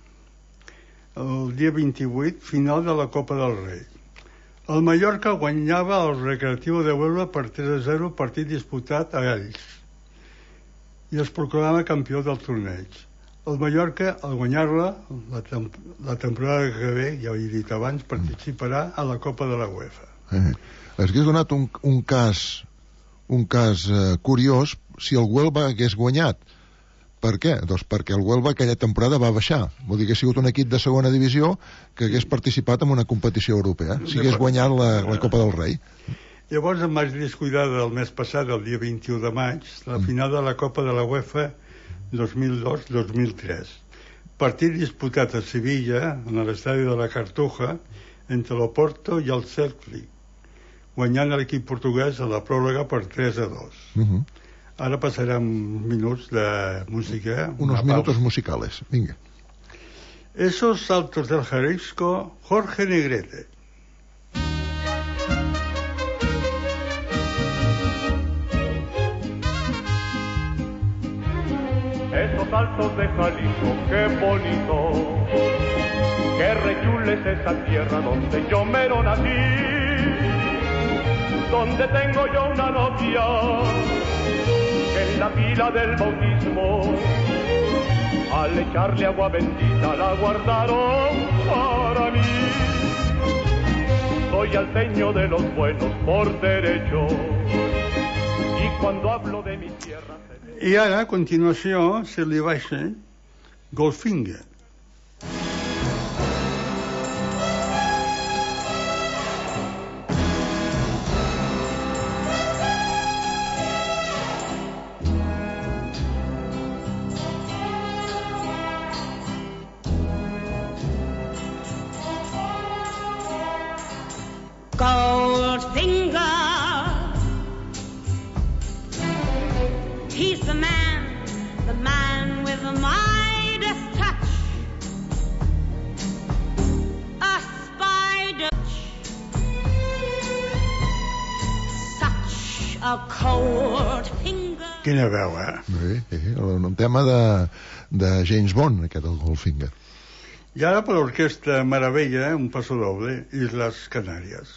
el dia 28, final de la Copa del Rei. El Mallorca guanyava el Recreativo de Huelva per 3-0, partit disputat a Ells, i es proclama campió del torneig. El Mallorca, al guanyar-la, la temporada que ve, ja ho he dit abans, participarà a la Copa de la UEFA. Hauria donat un cas curiós si el Huelva hagués guanyat. Per què? Doncs perquè el Huelva aquella temporada va baixar. Vol dir que ha sigut un equip de segona divisió que hagués participat en una competició europea, si hagués guanyat la Copa del Rei. Llavors em vaig descuidar del mes passat, el dia 21 de maig, la final de la Copa de la UEFA 2002-2003. Partit disputat a Sevilla, en l'estadi de la Cartuja, entre l'Oporto i el Cercle, guanyant l'equip portuguès a la pròrroga per 3-2. Ara passarem minuts de música. Unos minutos musicales, vinga. Esos saltos del Jalisco, Jorge Negrete. esos altos de Jalisco, qué bonito. Que Reyules esa tierra donde yo mero nací, donde tengo yo una novia que en la pila del bautismo al echarle agua bendita la guardaron para mí. Soy alteño de los buenos por derecho y cuando hablo de mi tierra... I ara, a continuació, se li baixa Goldfinger. Goldfinger, he's the man with the Midas touch, a spider, such a cold finger. Quina veu, Un tema de James Bond, aquest, el Goldfinger. I ara per l'orquestra Meravella, un paso doble, Islas Canàries.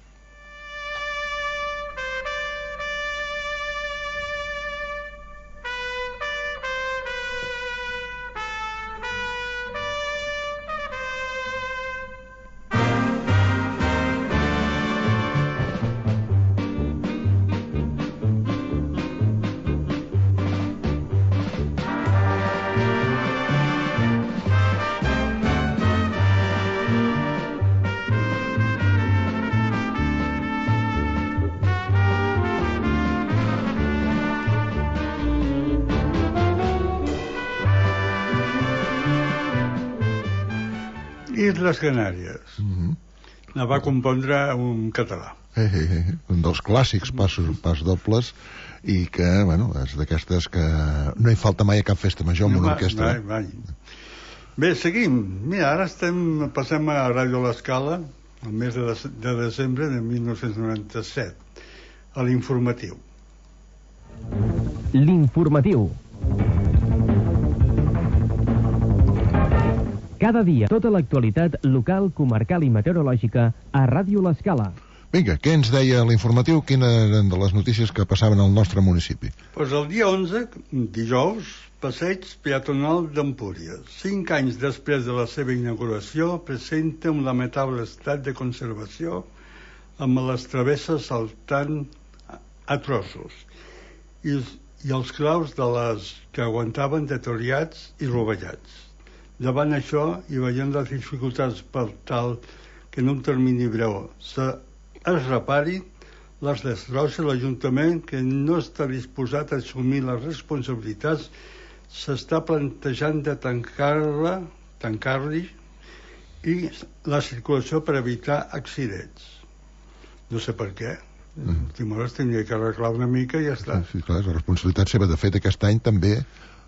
Islas Canàries. La va compondre un català. Un dels clàssics pas dobles, i que, bueno, és d'aquestes que no hi falta mai a cap festa major amb una orquestra. Mai. Bé, seguim. Mira, ara passem a Ràdio L'Escala, el mes de desembre de 1997, a l'informatiu. L'informatiu. Cada dia, tota l'actualitat local, comarcal i meteorològica a Ràdio L'Escala. Vinga, què ens deia l'informatiu? Quines eren de les notícies que passaven al nostre municipi? Pues el dia 11, dijous, passeig peatonal d'Empúries. 5 anys després de la seva inauguració, presenta un lamentable estat de conservació amb les travesses saltant a trossos i els claus de les que aguantaven deteriorats i rovellats. Davant això, i veient les dificultats per tal que en un termini breu es repari, les destrosses, l'Ajuntament, que no està disposat a assumir les responsabilitats, s'està plantejant de tancar-li i la circulació per evitar accidents. No sé per què. Timor es tenia que arreglar una mica i ja està. Sí, clar, és la responsabilitat seva. De fet, aquest any també...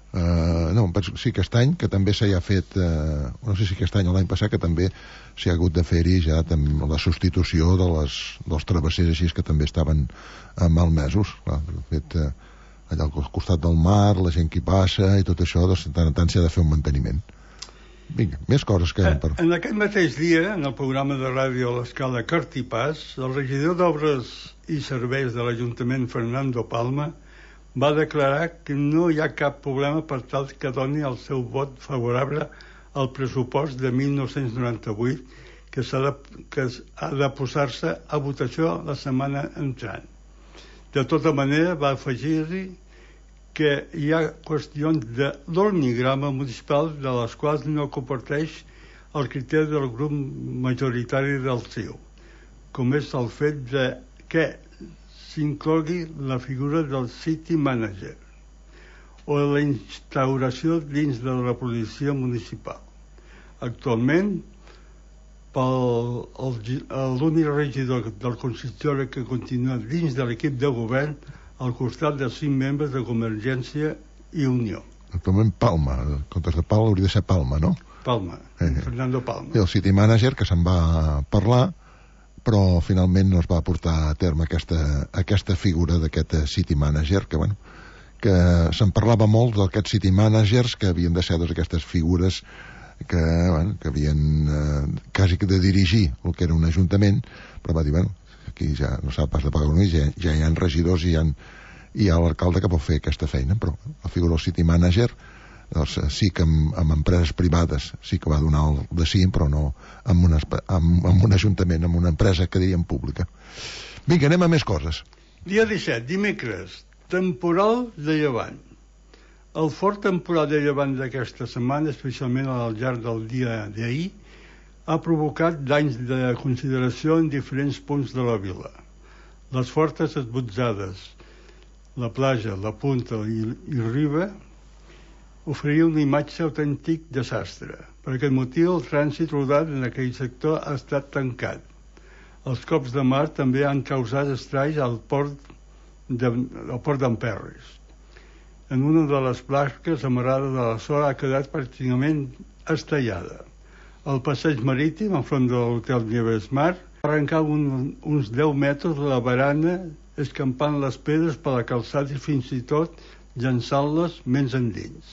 sí, aquest any, que també s'hi ha fet... no sé si aquest any o l'any passat, que també s'hi ha hagut de fer-hi ja la substitució dels travessers així que també estaven malmesos. Clar, de fet, allà al costat del mar, la gent que hi passa i tot això, de tant en tant s'hi ha de fer un manteniment. Vinga, més coses que... En aquest mateix dia, en el programa de ràdio a l'Escala Cart i Pas, el regidor d'Obres i Serveis de l'Ajuntament, Fernando Palma, va declarar que no hi ha cap problema per tal que doni el seu vot favorable al pressupost de 1998 que ha de posar-se a votació la setmana entrant. De tota manera, va afegir-hi que hi ha qüestions de l'organigrama municipal de les quals no comparteix el criteri del grup majoritari del CiU, com és el fet de que s'inclogui la figura del City Manager o la instauració dins de la policia municipal. Actualment, l'únic regidor del consistori que continua dins de l'equip de govern al costat de 5 membres de Convergència i Unió. Actualment Palma, en comptes de Palma hauria de ser Palma, no? Palma, Fernando Palma. I el City Manager, que se'n va parlar, però finalment no es va portar a terme aquesta figura d'aquest City Manager, que, bueno, que se'n parlava molt d'aquests city managers que havien de ser aquestes figures que havien quasi de dirigir el que era un ajuntament, però va dir, aquí ja no s'ha pas de pagar ja hi ha regidors i hi ha l'alcalde que pot fer aquesta feina, però la figura del city manager sí que amb empreses privades sí que va donar el de sí, però no amb un ajuntament, amb una empresa que diríem pública. Vinga, anem a més coses. Dia 17, dimecres, temporal de llevant. El fort temporal de llevant d'aquesta setmana, especialment al llarg del dia d'ahir, ha provocat danys de consideració en diferents punts de la vila. Les fortes esbotzades, la platja, la punta i riba oferia una imatge autèntic desastre. Per aquest motiu, el trànsit rodat en aquell sector ha estat tancat. Els cops de mar també han causat estralls al port d'Emperris. En una de les plaques amarrada de la sorra ha quedat pràcticament estellada. El passeig marítim, enfront de l'hotel Nieves Mar, va arrencar uns 10 metres de la barana, escampant les pedres per la calçada i fins i tot llançant-les més endins.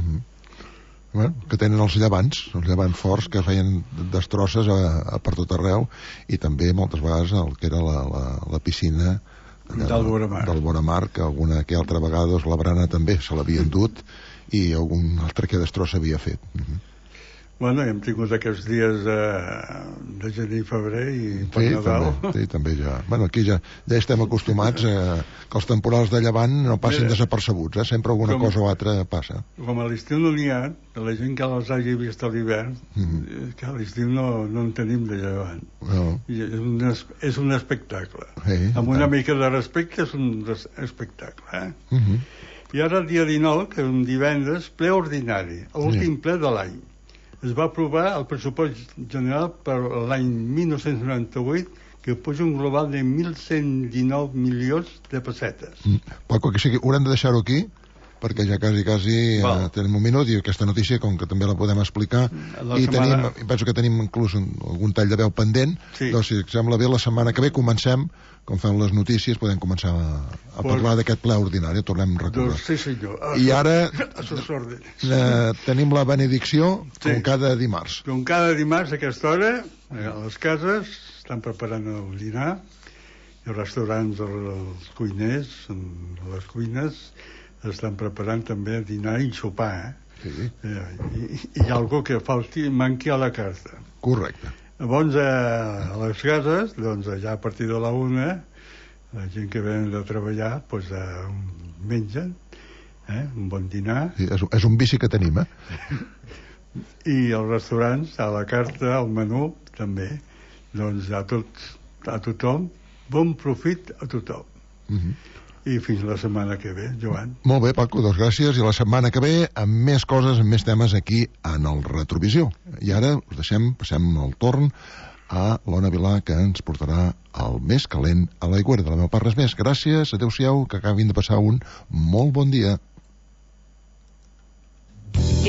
Que tenen els llevants forts que feien destrosses per tot arreu, i també moltes vegades el que era la piscina del Boramar, que alguna que altra vegada la barana també se l'havien dut i algun altre que destrossa havia fet. Bueno, hem tingut aquests dies de gener i febrer i per Nadal. Sí, també ja. Bueno, aquí ja estem acostumats que els temporals de llevant no passin desapercebuts, sempre alguna cosa o altra passa. Com a l'estiu no n'hi ha, la gent que els hagi vist a l'hivern, que a l'estiu no en tenim de llevant. És un espectacle. Amb una mica de respecte és un espectacle. I ara el dia 19, que és un divendres, ple ordinari, l'últim ple de l'any. Es va aprovar el pressupost general per l'any 1998, que puja un global de 1.119 milions de pessetes. Paco, que sigui, haurem de deixar-ho aquí, perquè ja quasi tenim un minut, i aquesta notícia, com que també la podem explicar, i penso que tenim inclús algun tall de veu pendent, doncs si sembla bé, la setmana que ve comencem, com fem les notícies, podem començar a parlar d'aquest ple ordinari, tornem a recordar. Sí, senyor. I ara tenim la benedicció com cada dimarts. Com cada dimarts a aquesta hora, a les cases, estan preparant el dinar, i els restaurants, els cuiners, les cuines, estan preparant també dinar i sopar, i algo que manqui a la carta. Correcte. Llavors, a les cases, doncs, ja a partir de la 1, la gent que venen de treballar, doncs, mengen, un bon dinar. Sí, és un vici que tenim, I els restaurants, a la carta, al menú, també. Doncs a tothom, bon profit a tothom. I fins la setmana que ve, Joan. Molt bé, Paco, doncs gràcies. I la setmana que ve, amb més coses, amb més temes aquí en el Retrovisió. I ara us passem el torn a l'Ona Vilà, que ens portarà el més calent a l'Aigüera. De la meva part res més. Gràcies, adeu-siau, que acabin de passar un molt bon dia.